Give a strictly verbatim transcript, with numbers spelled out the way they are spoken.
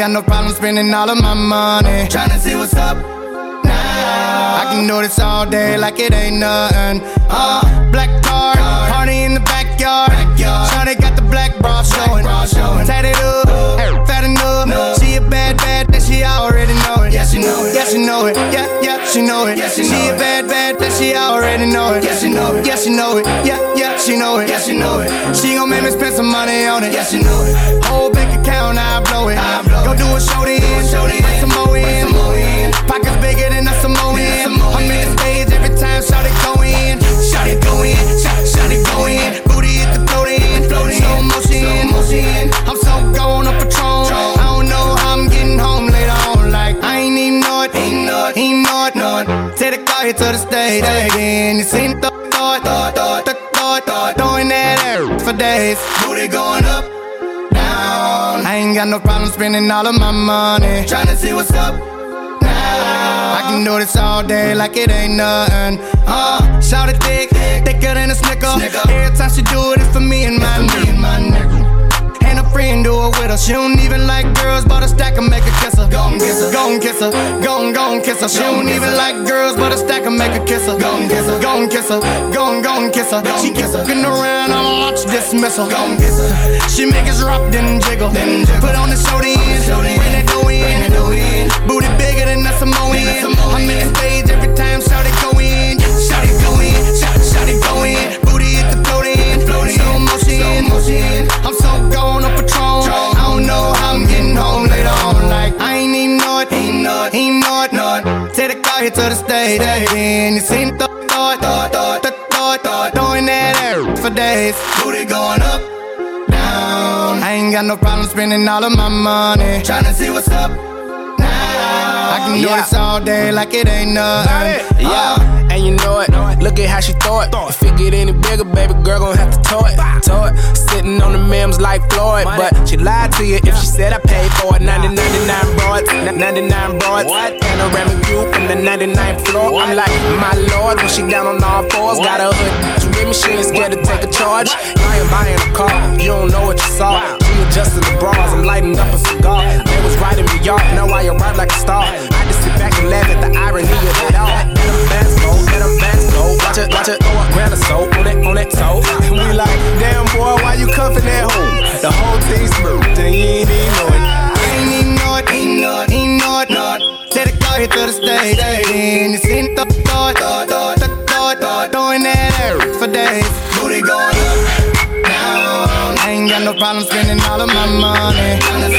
got no problem spending all of my money. Tryna see what's up now. I can do this all day like it ain't nothing. Uh, black card, party in the backyard. Shawty got the black bra showing. Tatted up, fat enough. She a bad, bad, that she already know it. Yeah, she know it. Yeah, she know it. Yeah, yeah, she know it. Yeah, she She know a it. bad, bad, that she already know it. Yeah, she know it. Yeah, she know it. Yeah, yeah, she know it. Yeah, she know it. She gon' make me spend some money on it. Yeah, she know it. Whole bank account, I blow it. I blow Go it. do a show then. show then. Bring some more in. Bring some more in. Pockets bigger than a Samoan. Than a Samoan. I'm in the stage every time, shout it go in. Shot it go in, shot, shot it go in. Booty hit the floating, Floating. slow motion. Slow motion. I'm so gone on Patron. Patron. I don't know how I'm getting home later on. Like I ain't even know it, Ain't know it. ain't know it. Know it. Take the car here to the stage again. You seen the thought, Thought, thought, the thought, thought. throwing that air for days. Booty going up, down. I ain't got no problem spending all of my money. Tryna see what's up now. I can do this all day like it ain't nothing. Uh, shout it thick, thicker than a snicker. Snicker. Every time she do it, it's for me and my Me nigga. and my nigga. And a friend do it with her. She don't even like girls, but a stack and make her kiss her. Gon' kiss her. Gon' kiss her. Gon' gon' kiss her. She Gon' don't kiss even her. like girls, but a stack and make her kiss her. Gon' kiss her. Gon' kiss her. Gon' gon' kiss her. Gon' She kiss her. fucking around, I'ma watch dismissal. Gon' kiss her. She make us rock, then jiggle. Then jiggle. Put on the show then. show then. Bring that dough Bring that dough in. in. Booty bigger than a Samoan. Than a Samoan. I'm in the stage every time, shout it go in. Shot it go in, shot, shot it go in. Booty hit the floating, Floating. slow motion. Slow motion. I'm so gone on Patron. Patron. I don't know how I'm getting home later on. Like I ain't even know it, Ain't know it. ain't know it. Know it. Take the car here to the stage, and you seen the thought, Thought, thought. the thought, Thought. throwing that air for days. Booty going up, down. I ain't got no problem spending all of my money. Tryna see what's up now. I can do Yeah. this all day like it ain't nothing. Yeah, and you know it. Look at how she throw it. If it get any bigger, baby girl gon' have to tow it. Tow it. Sitting on the memes like Floyd, but she lied to you if she said I paid for it. ninety, ninety-nine broads, ninety-nine broads. Panoramic view from the ninety-ninth floor. I'm like, my lord, when she down on all fours, got her hood. She with me, she ain't scared to take a charge. I ain't buying a car, you don't know what you saw. She adjusted the bras, I'm lighting up a cigar. They was writing me off, now I arrive like a star. I just sit back and laugh at the irony of it all. Let them bands go, let them bands go. Watch it, watch it, throw a grand or so on that, on that toe. And we like, damn boy, why you cuffing that hoe? The whole thing smooth, and you ain't even know it. I ain't even know it, Ain't know it. ain't know it. Know it. Take the car here to the stage, and you seen the thought, Thought, thought. the thought, Thought. throwing that air for days. Booty going up, down. I ain't got no problem spending all of my money. Tryna